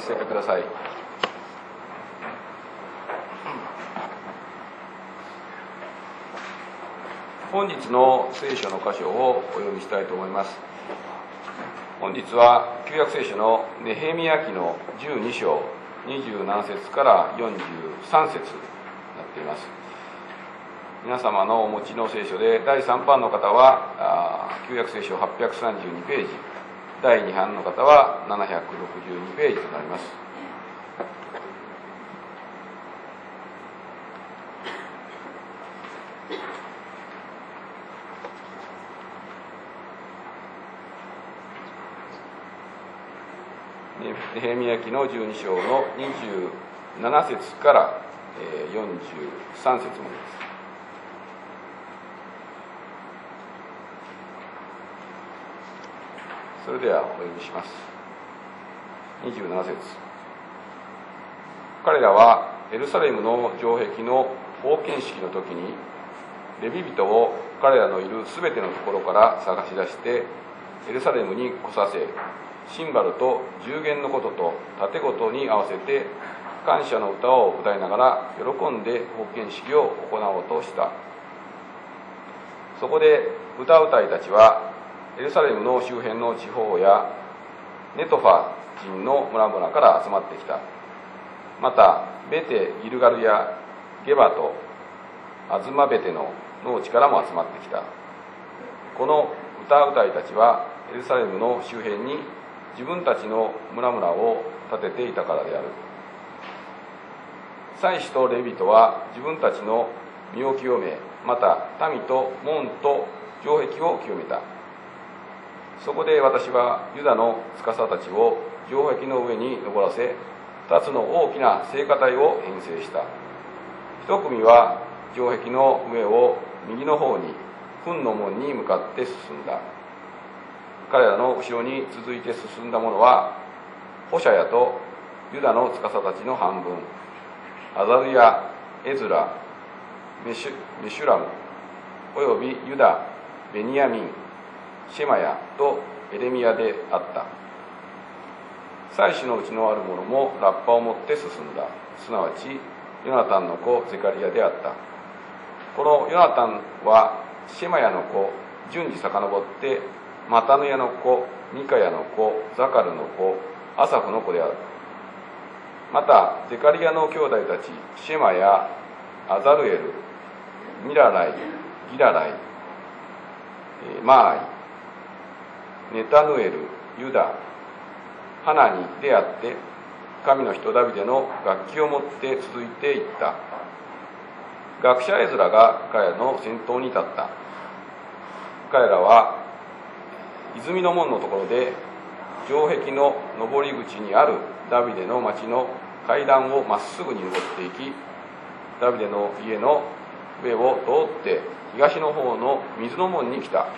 せてください。本日の聖書の箇所をお読みしたいと思います。本日は旧約聖書のネヘミヤ記の12章27節から43節になっています。皆様のお持ちの聖書で第3版の方は旧約聖書832ページ、第2版の方は762ページとなります。ネヘミヤ記の12章の27節から43節までです。それではお読みします。27節。彼らはエルサレムの城壁の封建式の時にレビ人を彼らのいるすべてのところから探し出してエルサレムに来させ、シンバルと十弦のことと盾事に合わせて感謝の歌を歌いながら喜んで封建式を行おうとした。そこで歌うたいたちはエルサレムの周辺の地方やネトファ人の村々から集まってきた。またベテ・ギルガルやゲバとアズマベテの農地からも集まってきた。この歌うたいたちはエルサレムの周辺に自分たちの村々を建てていたからである。祭司とレビトは自分たちの身を清め、また民と門と城壁を清めた。そこで私はユダの司たちを城壁の上に登らせ、2つの大きな聖歌隊を編成した。一組は城壁の上を右の方に糞の門に向かって進んだ。彼らの後ろに続いて進んだ者はホシャヤとユダの司たちの半分、アザルヤ、エズラ、メシュラムおよびユダ、ベニヤミン、シェマヤとエレミヤであった。祭司のうちのある者もラッパを持って進んだ。すなわちヨナタンの子ゼカリヤであった。このヨナタンはシェマヤの子、順次遡ってマタヌヤの子、ミカヤの子、ザカルの子、アサフの子である。またゼカリヤの兄弟たちシェマヤ、アザルエル、ミラライ、ギラライ、マーイ、ネタヌエル、ユダ、ハナに出会って神の人ダビデの楽器を持って続いていった。学者エズラが彼らの先頭に立った。彼らは泉の門のところで城壁の上り口にあるダビデの町の階段をまっすぐに登っていき、ダビデの家の上を通って東の方の水の門に来た。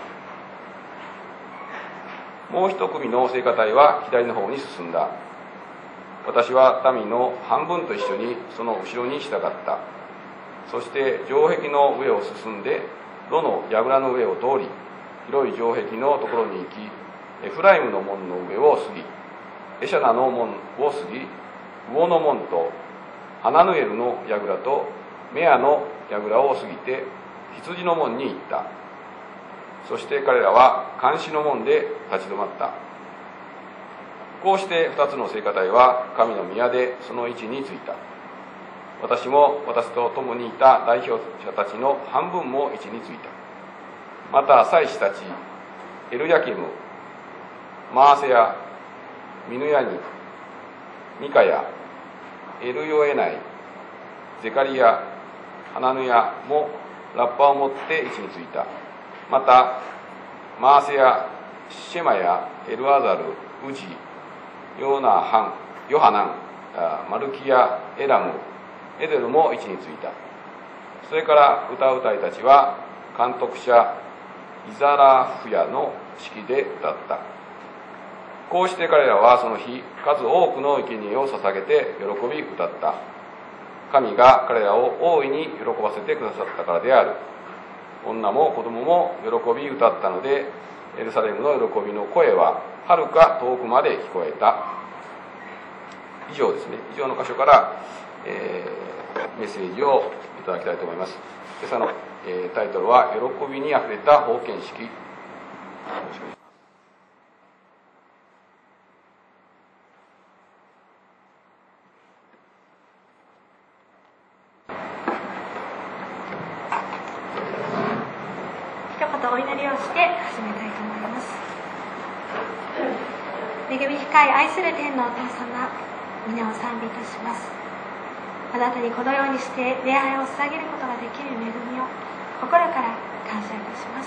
もう一組の聖歌隊は左の方に進んだ。私は民の半分と一緒にその後ろに従った。そして城壁の上を進んで炉の櫓の上を通り、広い城壁のところに行き、エフライムの門の上を過ぎ、エシャナの門を過ぎ、魚の門とハナヌエルの櫓とメアの櫓を過ぎて羊の門に行った。そして彼らは監視の門で立ち止まった。こうして2つの聖歌隊は神の宮でその位置についた。私も私と共にいた代表者たちの半分も位置についた。また祭司たちエルヤキム、マーセヤ、ミヌヤニ、ミカヤ、エルヨエナイ、ゼカリヤ、ハナヌヤもラッパを持って位置についた。またマーセヤ、シェマヤ、エルアザル、ウジ、ヨハナン、マルキヤ、エラム、エデルも位置についた。それから歌うたいたちは監督者イザラフヤの指揮で歌った。こうして彼らはその日数多くの生贄を捧げて喜び歌った。神が彼らを大いに喜ばせてくださったからである。女も子供も喜び歌ったので、エルサレムの喜びの声ははるか遠くまで聞こえた。 以上ですね、以上の箇所から、メッセージをいただきたいと思います。今朝の、タイトルは「喜びにあふれた封建式」。 一言お祈りをして始めたいと思います。恵み深い愛する天のお父様、皆を賛美いたします。あなたにこのようにして礼拝を捧げることができる恵みを心から感謝いたします。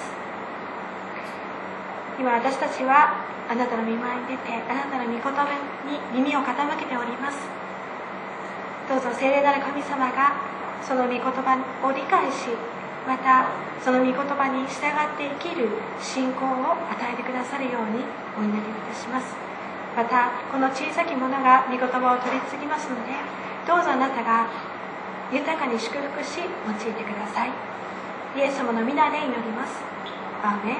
今私たちはあなたの御前に出て、あなたの御言葉に耳を傾けております。どうぞ聖霊なる神様がその御言葉を理解し、またその御言葉に従って生きる信仰を与えてくださるようにお祈りいたします。またこの小さき者が御言葉を取り次ぎますので、どうぞあなたが豊かに祝福し用いてください。イエス様の皆で祈ります。アーメン。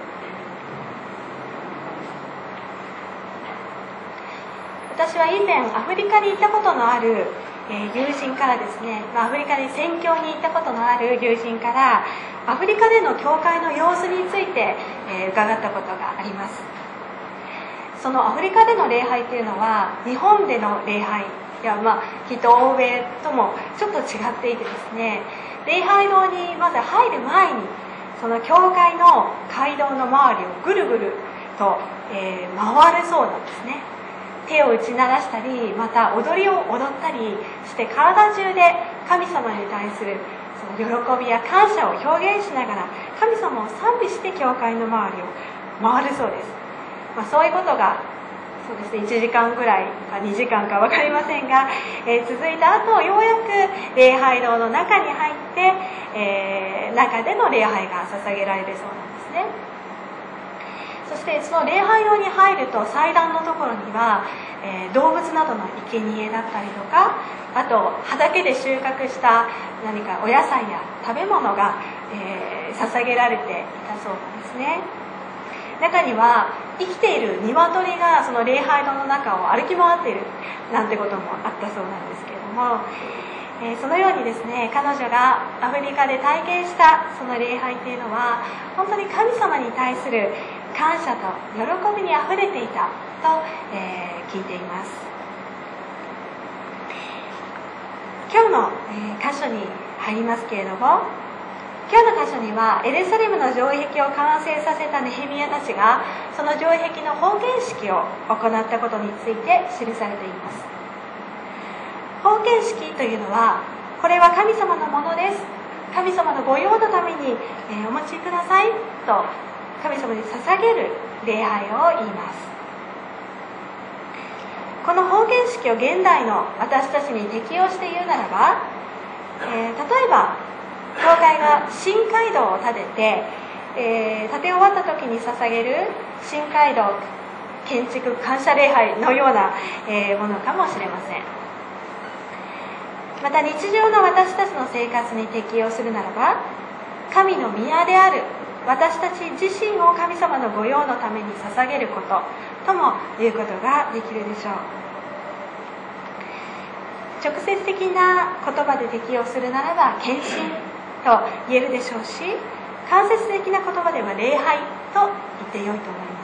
私は以前アフリカに行ったことのある友人からですね、アフリカに宣教に行ったことのある友人からアフリカでの教会の様子について伺ったことがあります。そのアフリカでの礼拝というのは日本での礼拝や、きっと欧米ともちょっと違っていてですね、礼拝堂にまず入る前にその教会の街道の周りをぐるぐると、回るそうなんですね。手を打ち鳴らしたり、また踊りを踊ったりして体中で神様に対するその喜びや感謝を表現しながら神様を賛美して教会の周りを回るそうです。そういうことがそうですね、1時間ぐらいか2時間か分かりませんが、続いた後ようやく礼拝堂の中に入って、中での礼拝が捧げられるそうなんですね。そしてその礼拝堂に入ると祭壇のところには、動物などの生贄だったりとか、あと畑で収穫した何かお野菜や食べ物が、捧げられていたそうなんですね。中には生きている鶏がその礼拝堂の中を歩き回っているなんてこともあったそうなんですけれども、そのようにですね、彼女がアフリカで体験したその礼拝というのは本当に神様に対する感謝と喜びにあふれていたと、聞いています。今日の、箇所に入りますけれども、今日の箇所にはエルサレムの城壁を完成させたネヘミヤたちがその城壁の封建式を行ったことについて記されています。封建式というのは、これは神様のものです、神様の御用のために、お持ちくださいと神様に捧げる礼拝を言います。この封建式を現代の私たちに適用して言うならば、例えば教会が新街道を建てて、建て終わった時に捧げる新街道建築感謝礼拝のような、ものかもしれません。また日常の私たちの生活に適用するならば、神の宮である私たち自身を神様の御用のために捧げることとも言うことができるでしょう。直接的な言葉で適用するならば献身と言えるでしょうし、間接的な言葉では礼拝と言ってよいと思います。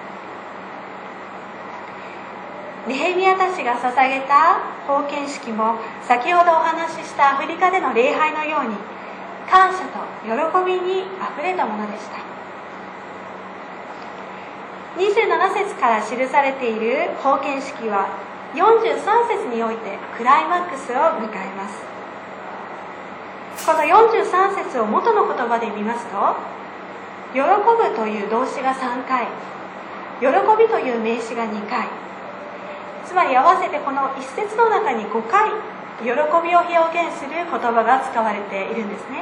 ネヘミヤたちが捧げた封建式も先ほどお話ししたアフリカでの礼拝のように感謝と喜びにあふれたものでした。27節から記されている封建式は43節においてクライマックスを迎えます。この43節を元の言葉で見ますと、喜ぶという動詞が3回、喜びという名詞が2回、つまり合わせてこの一節の中に5回喜びを表現する言葉が使われているんですね。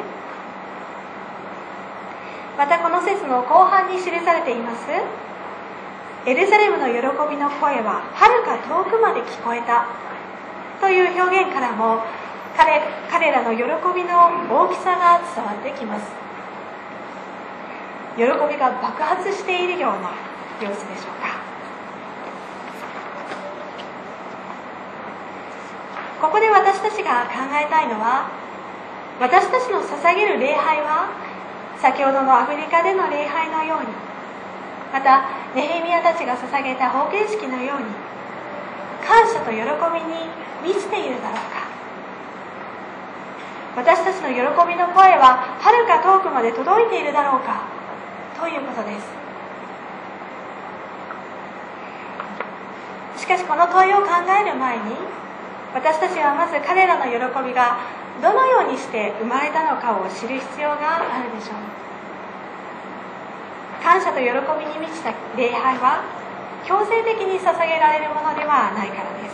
またこの節の後半に記されています、エルサレムの喜びの声は遥か遠くまで聞こえたという表現からも彼らの喜びの大きさが伝わってきます。喜びが爆発しているような様子でしょうか。 ここで私たちが考えたいのは、私たちの捧げる礼拝は先ほどのアフリカでの礼拝のように、またネヘミヤたちが捧げた奉献式のように感謝と喜びに満ちているだろうか。私たちの喜びの声ははるか遠くまで届いているだろうかということです。しかしこの問いを考える前に、私たちはまず彼らの喜びがどのようにして生まれたのかを知る必要があるでしょう。感謝と喜びに満ちた礼拝は強制的に捧げられるものではないからです。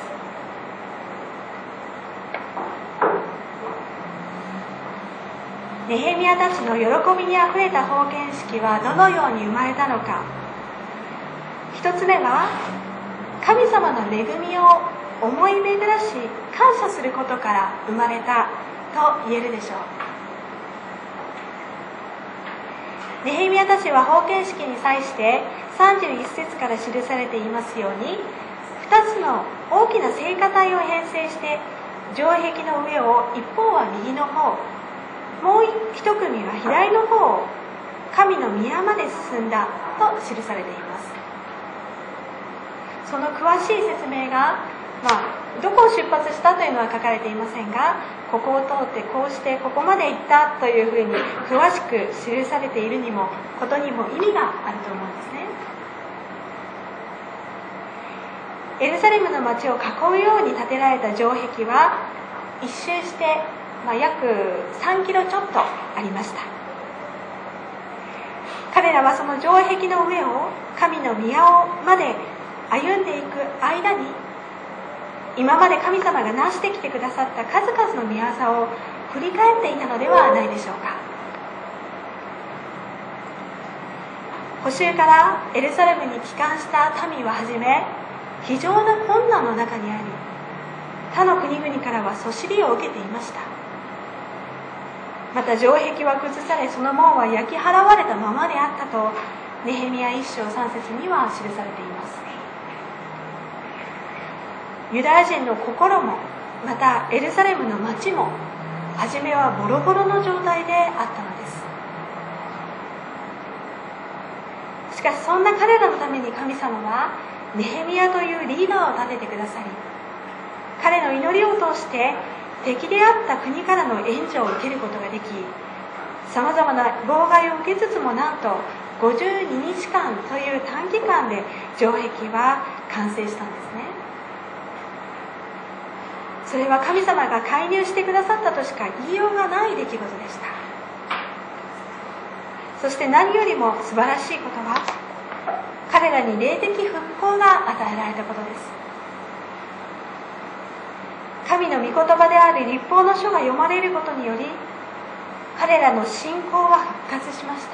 ネヘミヤたちの喜びにあふれた奉献式はどのように生まれたのか。一つ目は、神様の恵みを思い巡らし感謝することから生まれたと言えるでしょう。ネヘミヤたちは奉献式に際して31節から記されていますように、2つの大きな聖歌隊を編成して、城壁の上を一方は右の方、もう一組は左の方を神の宮まで進んだと記されています。その詳しい説明が、どこを出発したというのは書かれていませんが、ここを通ってこうしてここまで行ったというふうに詳しく記されていることにも意味があると思うんですね。エルサレムの町を囲うように建てられた城壁は一周して約3キロちょっとありました。彼らはその城壁の上を神の宮まで歩んでいく間に、今まで神様がなしてきてくださった数々の御業を振り返っていたのではないでしょうか。捕囚からエルサレムに帰還した民ははじめ、非常な困難の中にあり、他の国々からはそしりを受けていました。また城壁は崩され、その門は焼き払われたままであったとネヘミヤ1章3節には記されています。ユダヤ人の心も、またエルサレムの町も初めはボロボロの状態であったのです。しかしそんな彼らのために神様はネヘミヤというリーダーを立ててくださり、彼の祈りを通して敵であった国からの援助を受けることができ、さまざまな妨害を受けつつも、なんと52日間という短期間で城壁は完成したんですね。それは神様が介入してくださったとしか言いようがない出来事でした。そして何よりも素晴らしいことは、彼らに霊的復興が与えられたことです。神の御言葉である律法の書が読まれることにより、彼らの信仰は復活しました。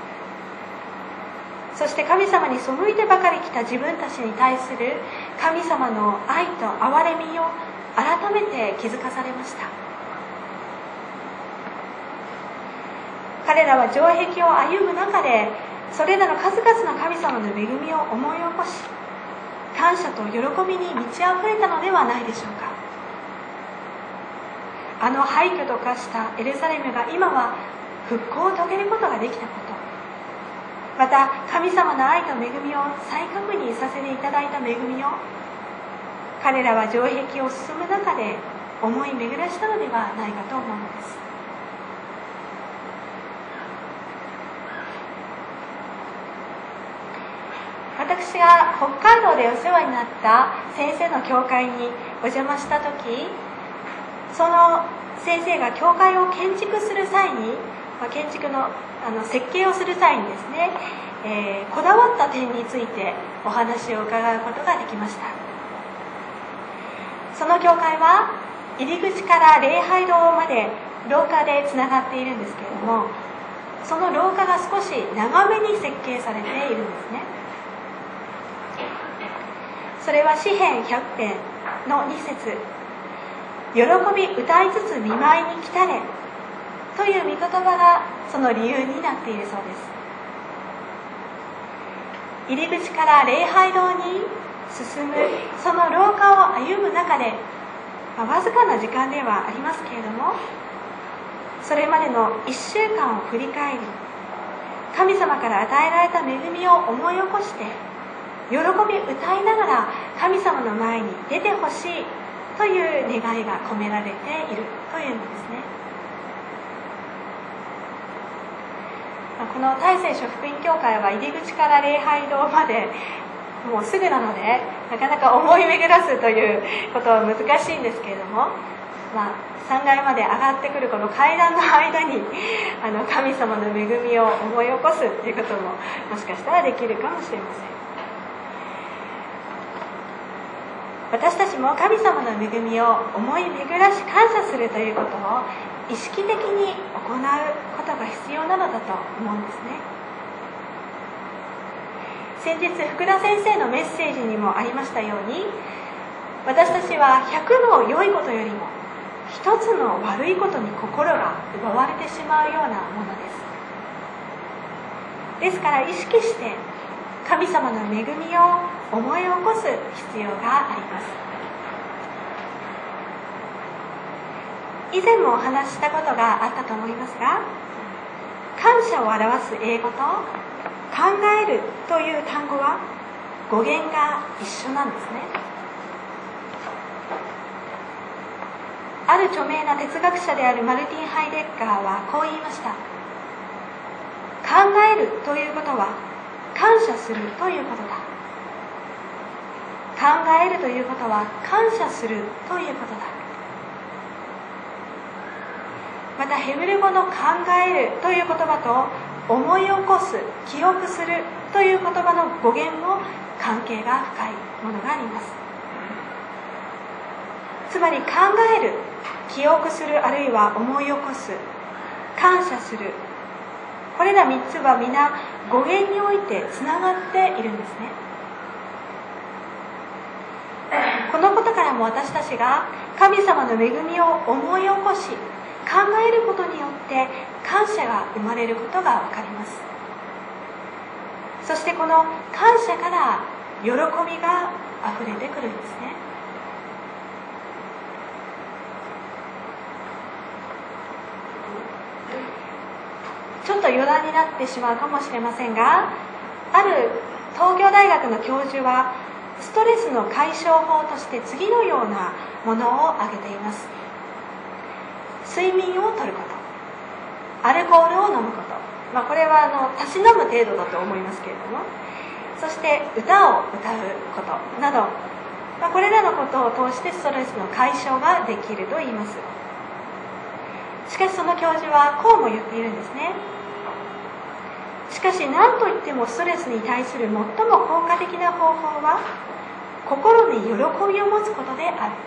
そして神様に背いてばかり来た自分たちに対する神様の愛と憐れみを改めて気づかされました。彼らは城壁を歩む中で、それらの数々の神様の恵みを思い起こし、感謝と喜びに満ち溢れたのではないでしょうか。あの廃墟と化したエルサレムが今は復興を遂げることができたこと、また神様の愛と恵みを再確認させていただいた恵みを、彼らは城壁を進む中で思い巡らしたのではないかと思うのです。私が北海道でお世話になった先生の教会にお邪魔した時、その先生が教会を建築する際に、建築の設計をする際にですね、こだわった点についてお話を伺うことができました。その教会は入り口から礼拝堂まで廊下でつながっているんですけれども、その廊下が少し長めに設計されているんですね。それは詩編100編の2節、喜び歌いつつ見舞いに来たれという御言葉がその理由になっているそうです。入り口から礼拝堂に進むその廊下を歩む中で、 わずかな時間ではありますけれども、それまでの1週間を振り返り、神様から与えられた恵みを思い起こして、喜び歌いながら神様の前に出てほしいという願いが込められているというのですね。この大聖書福音教会は入り口から礼拝堂までもうすぐなので、なかなか思い巡らすということは難しいんですけれども、3階まで上がってくるこの階段の間に神様の恵みを思い起こすということももしかしたらできるかもしれません。私たちも神様の恵みを思い巡らし感謝するということを意識的に行うことが必要なのだと思うんですね。先日福田先生のメッセージにもありましたように、私たちは100の良いことよりも一つの悪いことに心が奪われてしまうようなものです。ですから意識して神様の恵みを思い起こす必要があります。以前もお話ししたことがあったと思いますが、感謝を表す英語と考えるという単語は語源が一緒なんですね。ある著名な哲学者であるマルティン・ハイデッガーはこう言いました。考えるということは感謝するということだ。考えるということは感謝するということだ。またヘブル語の考えるという言葉と思い起こす、記憶するという言葉の語源も関係が深いものがあります。つまり考える、記憶する、あるいは思い起こす、感謝する、これら3つは皆語源においてつながっているんですね。このことからも私たちが神様の恵みを思い起こし考えることによって感謝が生まれることが分かります。そしてこの感謝から喜びがあふれてくるんですね。ちょっと余談になってしまうかもしれませんが、ある東京大学の教授はストレスの解消法として次のようなものを挙げています。睡眠をとること、アルコールを飲むこと、これはたしなむ程度だと思いますけれども、そして歌を歌うことなど、これらのことを通してストレスの解消ができると言います。しかしその教授はこうも言っているんですね。しかし何といってもストレスに対する最も効果的な方法は心に喜びを持つことである。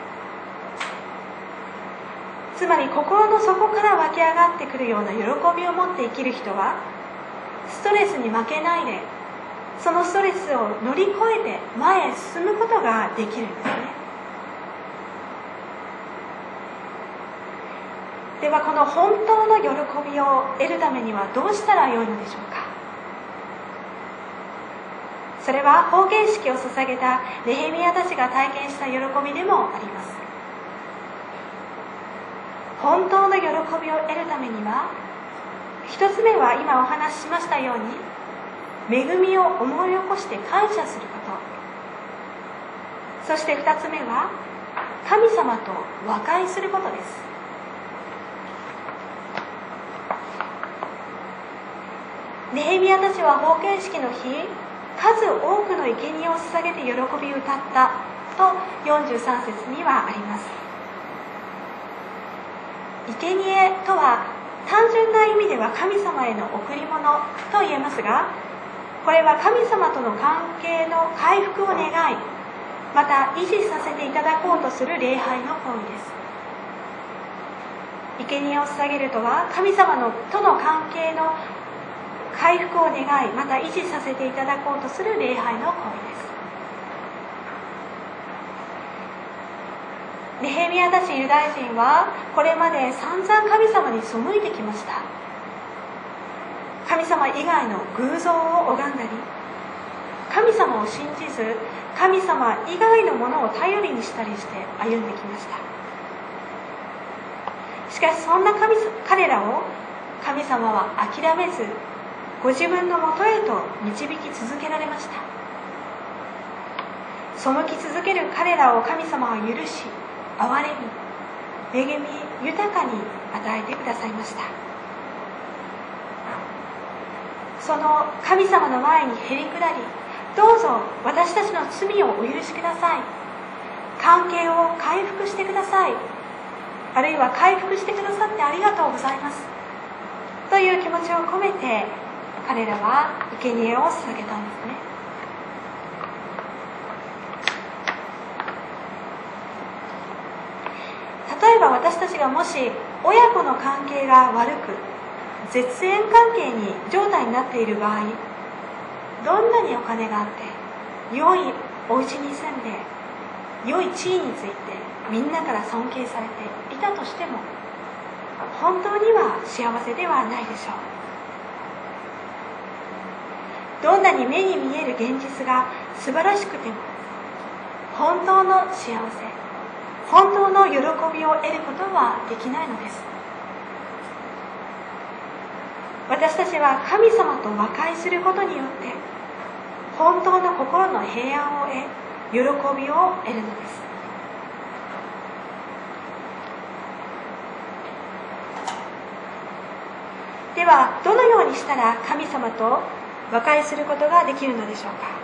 つまり心の底から湧き上がってくるような喜びを持って生きる人はストレスに負けないで、そのストレスを乗り越えて前へ進むことができるんですね。ではこの本当の喜びを得るためにはどうしたらよいのでしょうか。それは奉献式を捧げたネヘミヤたちが体験した喜びでもあります。本当の喜びを得るためには、一つ目は今お話ししましたように恵みを思い起こして感謝すること、そして二つ目は神様と和解することです。ネヘミヤたちは奉献式の日、数多くの生贄を捧げて喜び歌ったと43節にはあります。生贄とは単純な意味では神様への贈り物と言えますが、これは神様との関係の回復を願い、また維持させていただこうとする礼拝の行為です。生贄を捧げるとは神様との関係の回復を願い、また維持させていただこうとする礼拝の行為です。ネヘミヤたちユダヤ人はこれまで散々神様に背いてきました。神様以外の偶像を拝んだり、神様を信じず神様以外のものを頼りにしたりして歩んできました。 しかしそんな彼らを神様は諦めず、ご自分のもとへと導き続けられました。背き続ける彼らを神様は許し、憐れみ、恵み豊かに与えてくださいました。その神様の前にへりくだり、どうぞ私たちの罪をお許しください、関係を回復してください、あるいは回復してくださってありがとうございますという気持ちを込めて、彼らは生贄を捧げたんですね。例えば私たちがもし親子の関係が悪く、絶縁関係に状態になっている場合、どんなにお金があって良いお家に住んで良い地位についてみんなから尊敬されていたとしても、本当には幸せではないでしょう。どんなに目に見える現実が素晴らしくても、本当の幸せ、本当の喜びを得ることはできないのです。私たちは神様と和解することによって本当の心の平安を得、喜びを得るのです。ではどのようにしたら神様と和解することができるのでしょうか。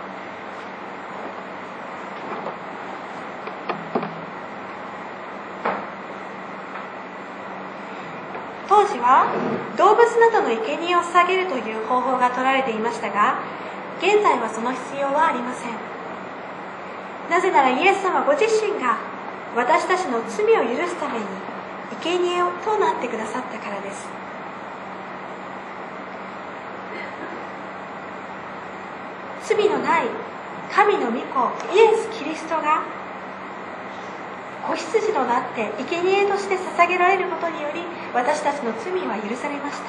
当時は動物などの生贄を捧げるという方法が取られていましたが、現在はその必要はありません。なぜならイエス様ご自身が私たちの罪を許すために生贄となってくださったからです。罪のない神の御子イエス・キリストが子羊となって生贄として捧げられることにより、私たちの罪は許されました。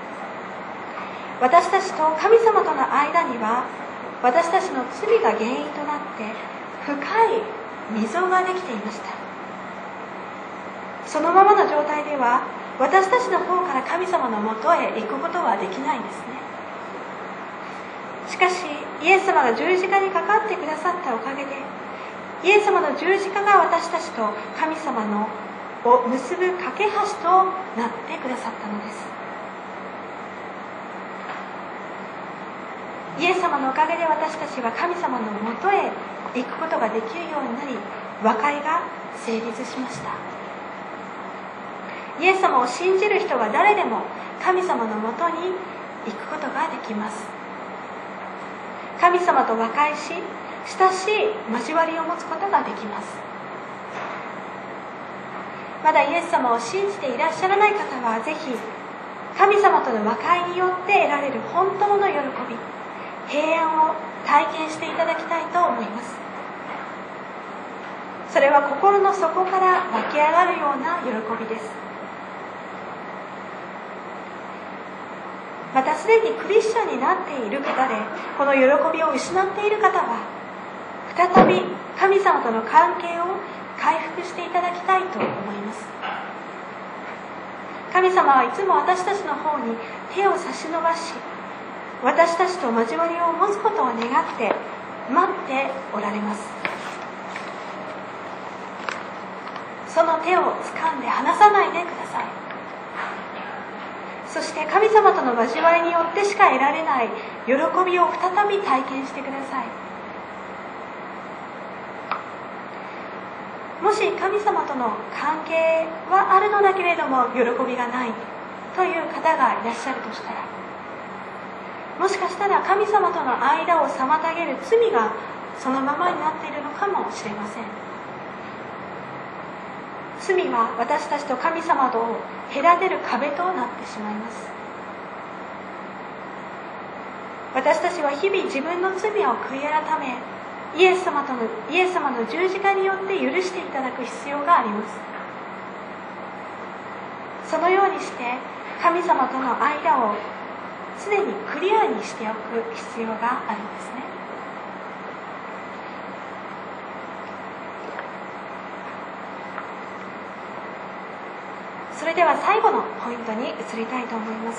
私たちと神様との間には、私たちの罪が原因となって深い溝ができていました。そのままの状態では私たちの方から神様のもとへ行くことはできないんですね。しかしイエス様が十字架にかかってくださったおかげで、イエス様の十字架が私たちと神様のを結ぶ架け橋となってくださったのです。イエス様のおかげで私たちは神様のもとへ行くことができるようになり、和解が成立しました。イエス様を信じる人は誰でも神様のもとに行くことができます。神様と和解し、親しい交わりを持つことができます。まだイエス様を信じていらっしゃらない方は、ぜひ神様との和解によって得られる本当の喜び、平安を体験していただきたいと思います。それは心の底から湧き上がるような喜びです。またすでにクリスチャンになっている方で、この喜びを失っている方は、再び神様との関係を回復していただきたいと思います。神様はいつも私たちの方に手を差し伸ばし、私たちと交わりを持つことを願って待っておられます。その手を掴んで離さないでください。そして神様との交わりによってしか得られない喜びを再び体験してください。もし神様との関係はあるのだけれども喜びがないという方がいらっしゃるとしたら、もしかしたら神様との間を妨げる罪がそのままになっているのかもしれません。罪は私たちと神様とを隔てる壁となってしまいます。私たちは日々自分の罪を悔い改め、イエス様の十字架によって許していただく必要があります。そのようにして神様との間を常にクリアにしておく必要があるんですね。 それでは最後のポイントに移りたいと思います。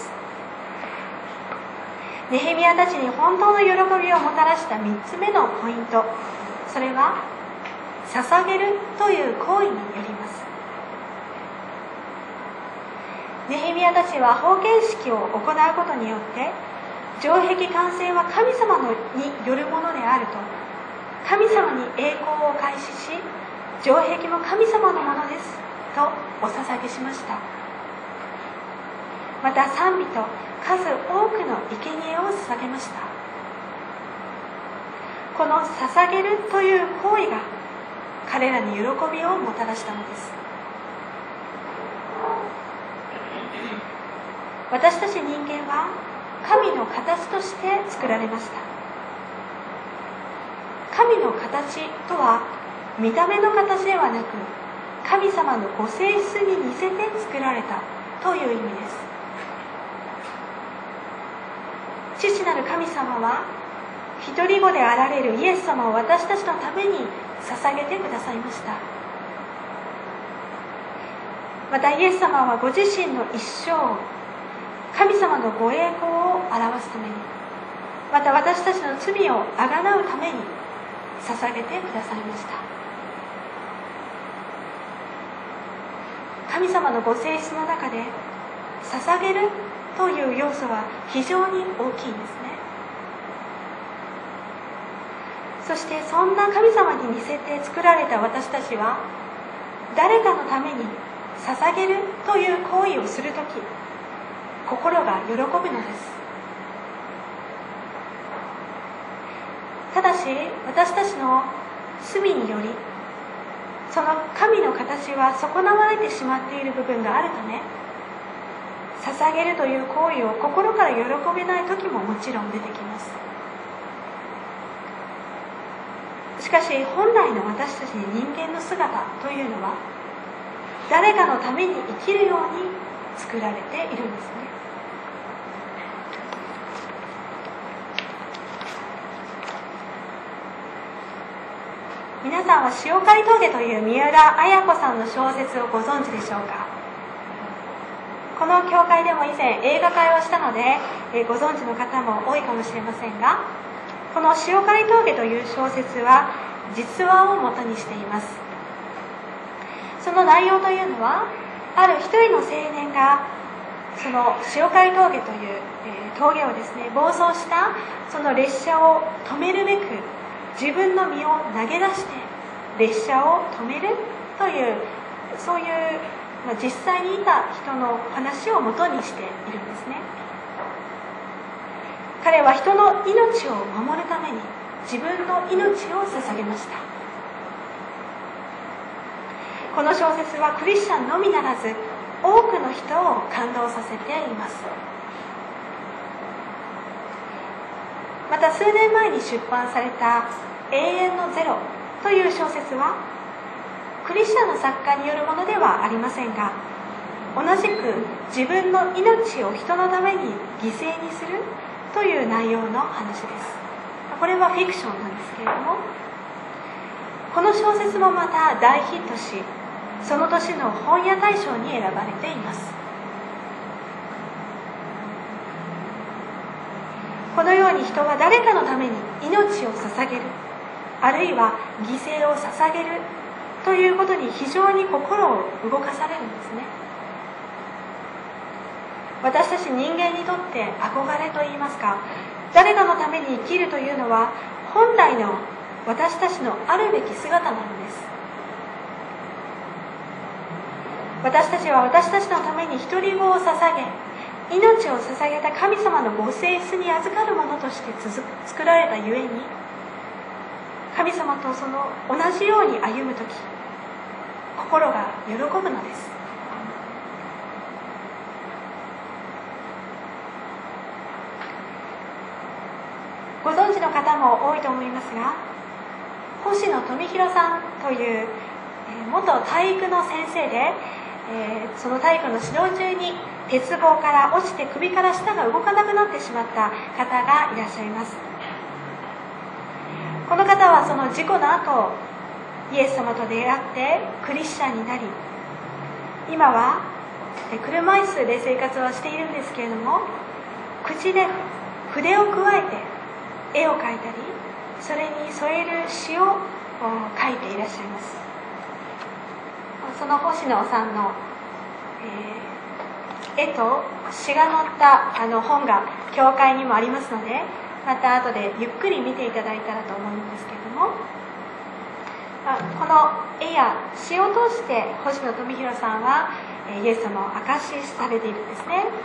ネヘミヤたちに本当の喜びをもたらした3つ目のポイント、それは捧げるという行為によります。ネヘミヤたちは封建式を行うことによって、城壁完成は神様によるものであると、神様に栄光を開始し、城壁も神様のものですとお捧げしました。また賛美と数多くの生贄を捧げました。この捧げるという行為が彼らに喜びをもたらしたのです。私たち人間は神の形として作られました。神の形とは見た目の形ではなく、神様のご性質に似せて作られたという意味です。父なる神様は一人子であられるイエス様を私たちのために捧げてくださいました。またイエス様はご自身の一生を神様のご栄光を表すために、また私たちの罪をあがなうために捧げてくださいました。神様のご性質の中で捧げるという要素は非常に大きいんですね。そしてそんな神様に似せて作られた私たちは、誰かのために捧げるという行為をするとき、心が喜ぶのです。ただし私たちの罪により、その神の形は損なわれてしまっている部分があるため、捧げるという行為を心から喜べない時ももちろん出てきます。しかし本来の私たち人間の姿というのは、誰かのために生きるように作られているんですね。皆さんは塩刈峠という三浦綾子さんの小説をご存知でしょうか。この教会でも以前映画会をしたので、ご存知の方も多いかもしれませんが、この塩刈峠という小説は実話を元にしています。その内容というのは、ある一人の青年がその塩刈峠という、峠をですね、暴走したその列車を止めるべく自分の身を投げ出して列車を止めるという、そういう実際にいた人の話を元にしているんですね。彼は人の命を守るために自分の命を捧げました。この小説はクリスチャンのみならず多くの人を感動させています。また数年前に出版された永遠のゼロという小説はクリスチャンの作家によるものではありませんが、同じく自分の命を人のために犠牲にするという内容の話です。これはフィクションなんですけれども、この小説もまた大ヒットし、その年の本屋大賞に選ばれています。このように人は誰かのために命を捧げる、あるいは犠牲を捧げるということに非常に心を動かされるんですね。私たち人間にとって憧れといいますか、誰かのために生きるというのは本来の私たちのあるべき姿なのです。私たちは私たちのために独り子を捧げ、命を捧げた神様のご性質に預かるものとして作られたゆえに、神様とその同じように歩むとき、心が喜ぶのです。ご存知の方も多いと思いますが、星野富弘さんという元体育の先生で、その体育の指導中に鉄棒から落ちて首から下が動かなくなってしまった方がいらっしゃいます。この方はその事故の後、イエス様と出会ってクリスチャンになり、今は車椅子で生活をしているんですけれども、口で筆を加えて絵を描いたり、それに添える詩を書いていらっしゃいます。その星野さんの、絵と詩が載った本が教会にもありますので、また後でゆっくり見ていただいたらと思うんですけれども、この絵や詩を通して星野富弘さんはイエス様を証しされているんですね。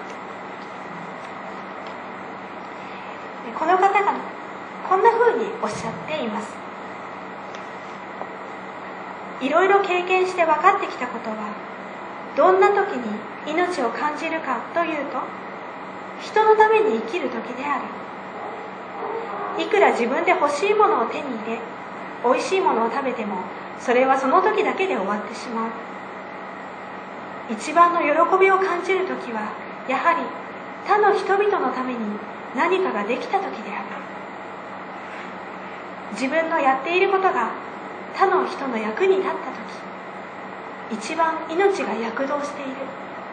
この方がこんな風におっしゃっています。いろいろ経験して分かってきたことは、どんな時に命を感じるかというと、人のために生きる時である。いくら自分で欲しいものを手に入れ、おいしいものを食べても、それはその時だけで終わってしまう。一番の喜びを感じる時は、やはり他の人々のために何かができた時である。自分のやっていることが他の人の役に立った時、一番命が躍動している。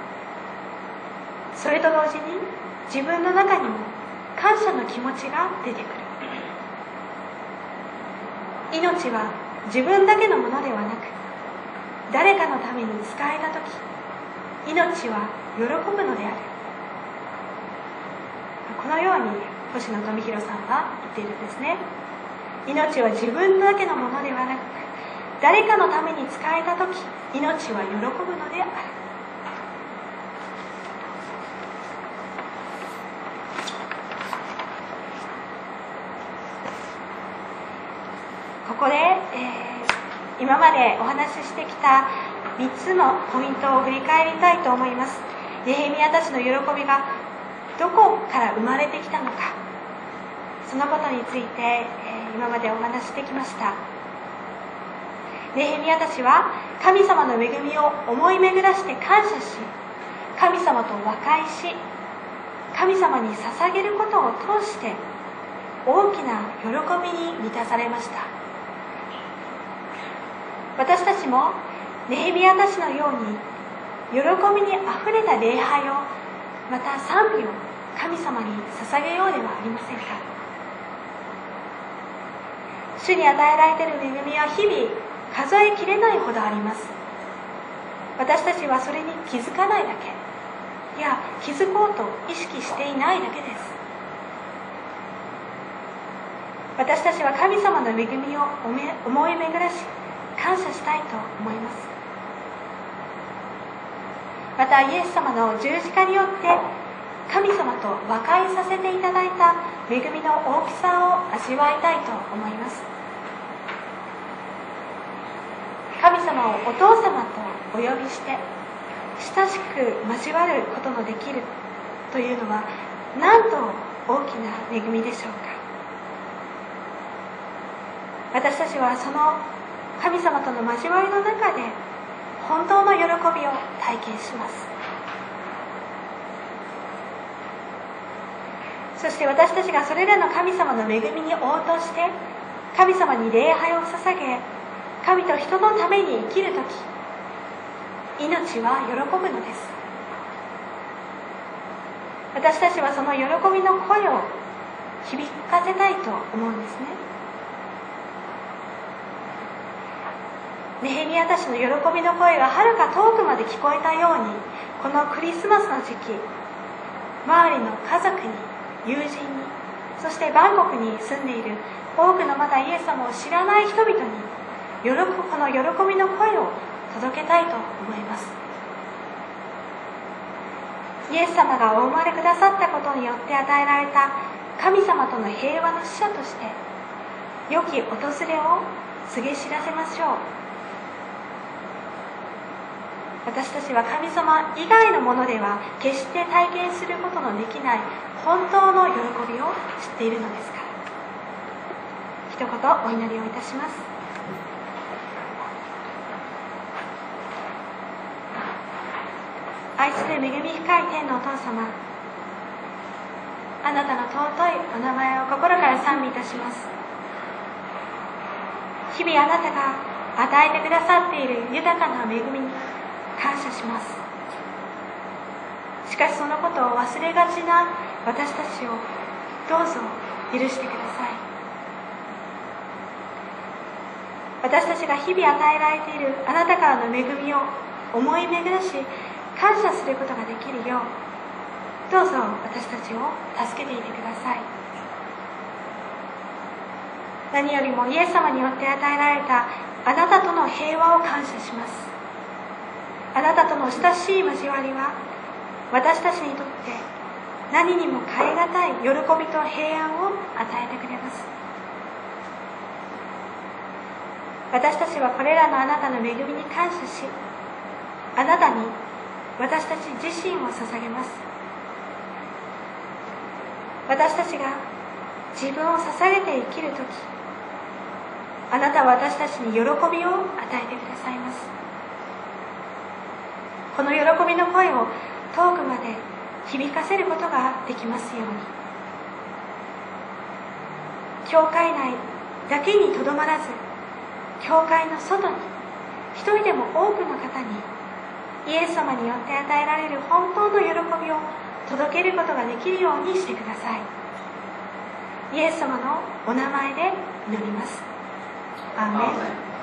それと同時に自分の中にも感謝の気持ちが出てくる。命は自分だけのものではなく、誰かのために使えた時、命は喜ぶのである。このように星野富弘さんは言っているんですね。命は自分だけのものではなく、誰かのために使えた時、命は喜ぶのである。ここで、今までお話ししてきた3つのポイントを振り返りたいと思います。ネヘミヤたちの喜びがどこから生まれてきたのか、そのことについて、今までお話ししてきました。ネヘミヤたちは神様の恵みを思い巡らして感謝し、神様と和解し、神様に捧げることを通して大きな喜びに満たされました。私たちもネヘミヤたちのように喜びにあふれた礼拝を、また賛美を神様に捧げようではありませんか。主に与えられている恵みは日々数えきれないほどあります。私たちはそれに気づかないだけ、いや気づこうと意識していないだけです。私たちは神様の恵みを思い巡らし感謝したいと思います。またイエス様の十字架によって神様と和解させていただいた恵みの大きさを味わいたいと思います。神様をお父様とお呼びして親しく交わることのできるというのは、なんと大きな恵みでしょうか。私たちはその神様との交わりの中で本当の喜びを体験します。そして私たちがそれらの神様の恵みに応答して神様に礼拝を捧げ、神と人のために生きるとき、命は喜ぶのです。私たちはその喜びの声を響かせたいと思うんですね。ネヘミヤたちの喜びの声がはるか遠くまで聞こえたように、このクリスマスの時期、周りの家族に、友人に、そしてバンコクに住んでいる多くのまだイエス様を知らない人々にこの喜びの声を届けたいと思います。イエス様がお生まれくださったことによって与えられた神様との平和の使者として、良き訪れを告げ知らせましょう。私たちは神様以外のものでは決して体験することのできない本当の喜びを知っているのですから。一言お祈りをいたします。愛する恵み深い天のお父様、あなたの尊いお名前を心から賛美いたします。日々あなたが与えてくださっている豊かな恵みに感謝します。 しかしそのことを忘れがちな私たちをどうぞ許してください。私たちが日々与えられているあなたからの恵みを思い巡らし感謝することができるよう、どうぞ私たちを助けていてください。何よりもイエス様によって与えられたあなたとの平和を感謝します。あなたとの親しい交わりは私たちにとって何にも代え難い喜びと平安を与えてくれます。私たちはこれらのあなたの恵みに感謝し、あなたに私たち自身を捧げます。私たちが自分を捧げて生きるとき、あなたは私たちに喜びを与えてくださいます。この喜びの声を遠くまで響かせることができますように。教会内だけにとどまらず、教会の外に一人でも多くの方にイエス様によって与えられる本当の喜びを届けることができるようにしてください。イエス様のお名前で祈ります。アーメン。